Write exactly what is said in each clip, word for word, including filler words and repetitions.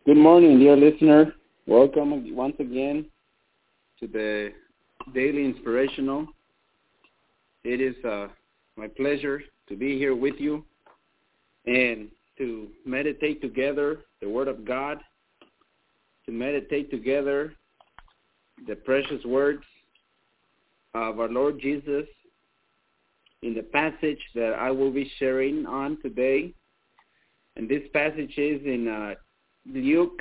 Good morning, dear listener. Welcome once again to the Daily Inspirational. It is uh, my pleasure to be here with you and to meditate together the Word of God, to meditate together the precious words of our Lord Jesus in the passage that I will be sharing on today. And this passage is in uh, Luke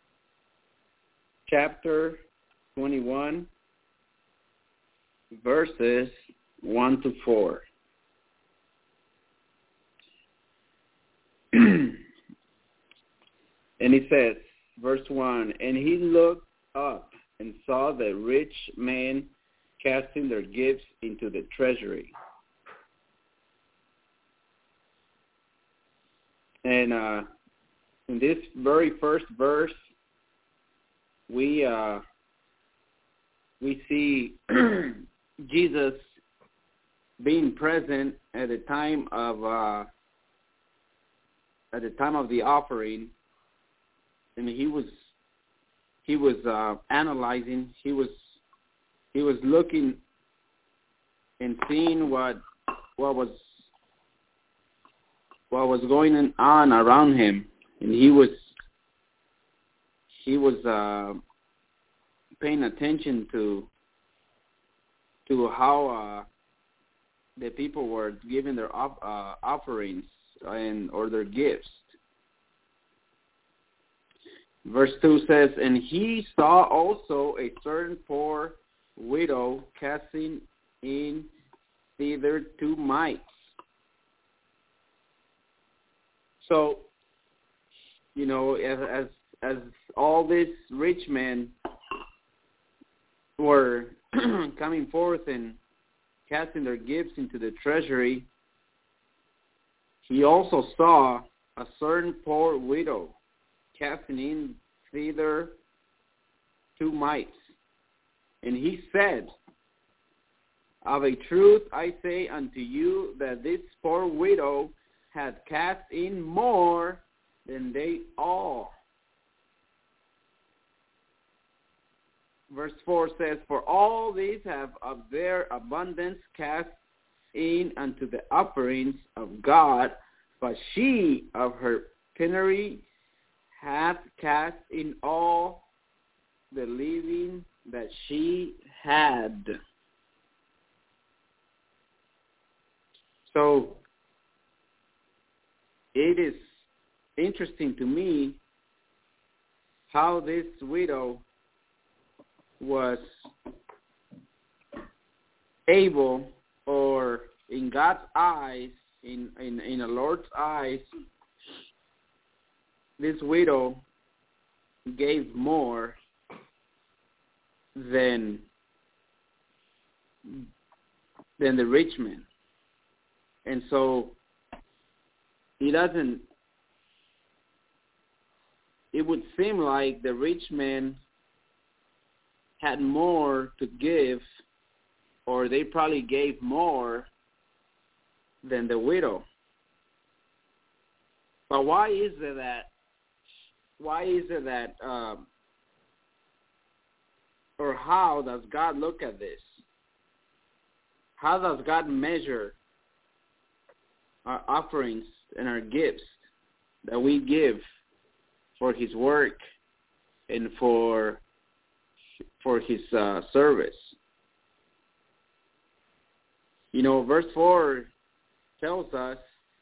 chapter twenty-one, verses one to four. And it says, verse one, and he looked up and saw the rich men casting their gifts into the treasury. And uh, in this very first verse, we uh, we see Jesus being present at the time of uh, at the time of the offering, and he was he was uh, analyzing, he was he was looking and seeing what what was what was going on around him, and he was he was uh, paying attention to to how uh, the people were giving their off, uh, offerings and or their gifts. Verse two says, and he saw also a certain poor widow casting in thither two mites. So, you know, as, as as all these rich men were coming forth and casting their gifts into the treasury, he also saw a certain poor widow casting in thither two mites. And he said, of a truth I say unto you that this poor widow had cast in more than they all. Verse four says, for all these have of their abundance cast in unto the offerings of God, but she of her penury hath cast in all the living that she had. So it is interesting to me how this widow was able, or in God's eyes, in, in, in the Lord's eyes, this widow gave more than than the rich man. And so he doesn't, it would seem like the rich man had more to give, or they probably gave more than the widow. But why is it that, why is it that, um, or how does God look at this? How does God measure our offerings and our gifts that we give for his work and for for his uh, service? You know, verse four tells us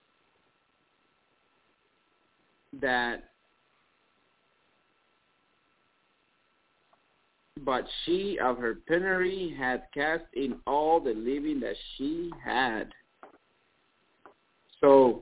that, but she of her penury had cast in all the living that she had. So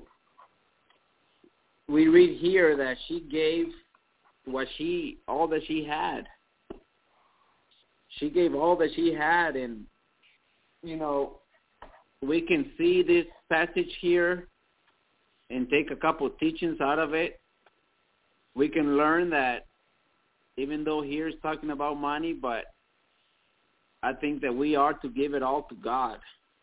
we read here that she gave what she, all that she had. She gave all that she had, and, you know, we can see this passage here and take a couple of teachings out of it. We can learn that even though here is talking about money, but I think that we are to give it all to God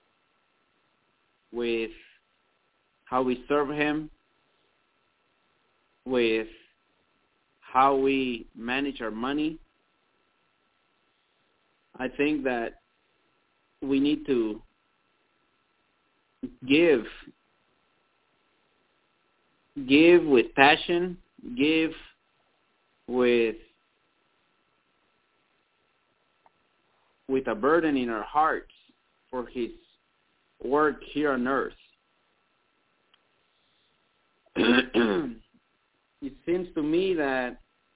with how we serve him, with how we manage our money. I think that we need to give, give with passion, give with with a burden in our hearts for His work here on earth. It seems to me that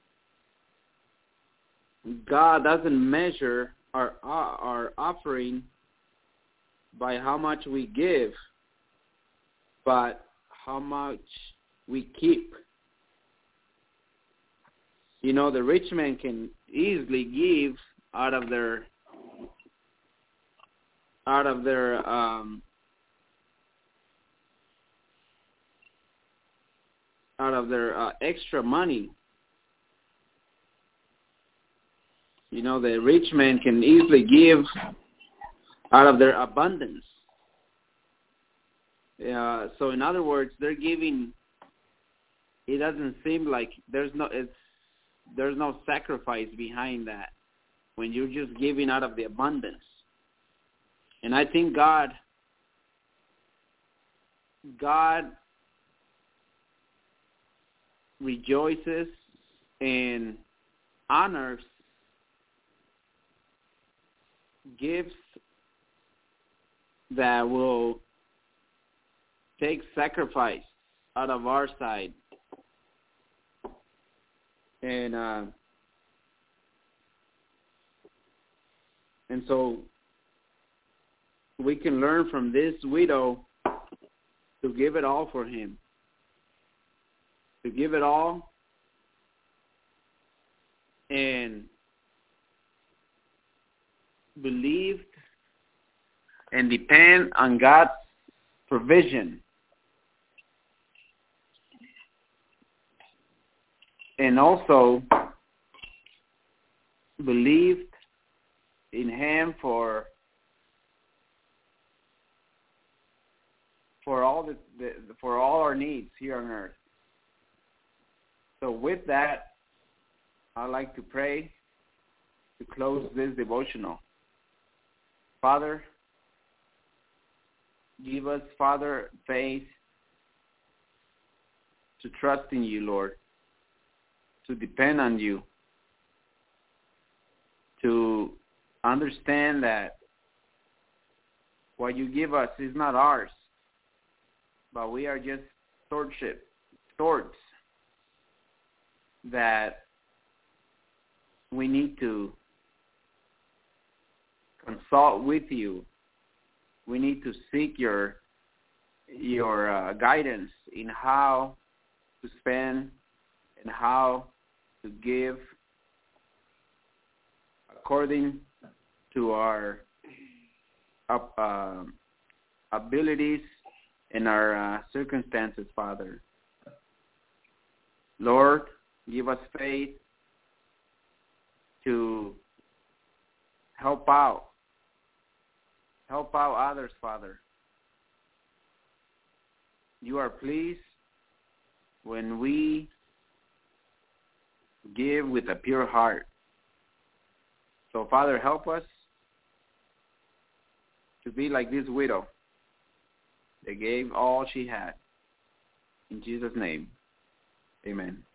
God doesn't measure our our offering by how much we give, but how much we keep. You know, the rich man can easily give out of their out of their um, out of their uh, extra money. You know, the rich man can easily give out of their abundance. Uh, so, in other words, they're giving. It doesn't seem like there's no it's there's no sacrifice behind that when you're just giving out of the abundance. And I think God, God rejoices and honors gifts that will take sacrifice out of our side. And uh, and so we can learn from this widow to give it all for Him. To give it all and believe and depend on God's provision. And also believed in Him for for all the, the for all our needs here on earth. So with that, I'd like to pray to close this devotional. Father, give us, Father, faith to trust in You, Lord, to depend on You, to understand that what You give us is not ours, but we are just stewardship, stewards that we need to consult with You. We need to seek Your Your uh, guidance in how to spend and how to give according to our uh, abilities and our uh, circumstances, Father. Lord, give us faith to help out, help out others, Father. You are pleased when we give with a pure heart. So, Father, help us to be like this widow that gave all she had. In Jesus' name, amen.